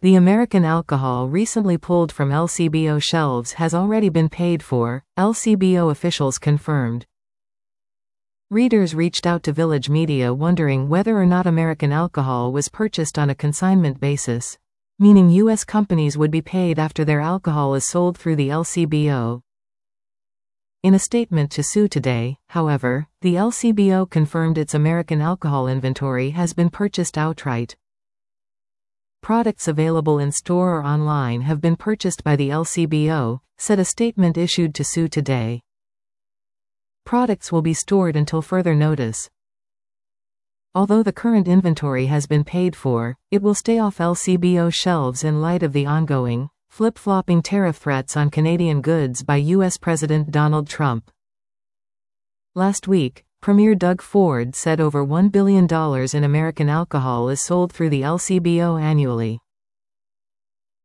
The American alcohol recently pulled from LCBO shelves has already been paid for, LCBO officials confirmed. Readers reached out to Village Media wondering whether or not American alcohol was purchased on a consignment basis, meaning U.S. companies would be paid after their alcohol is sold through the LCBO. In a statement to Sue Today, however, the LCBO confirmed its American alcohol inventory has been purchased outright. Products available in store or online have been purchased by the LCBO, said a statement issued to Sue Today. Products will be stored until further notice. Although the current inventory has been paid for, it will stay off LCBO shelves in light of the ongoing, flip-flopping tariff threats on Canadian goods by U.S. President Donald Trump. Last week, Premier Doug Ford said over $1 billion in American alcohol is sold through the LCBO annually.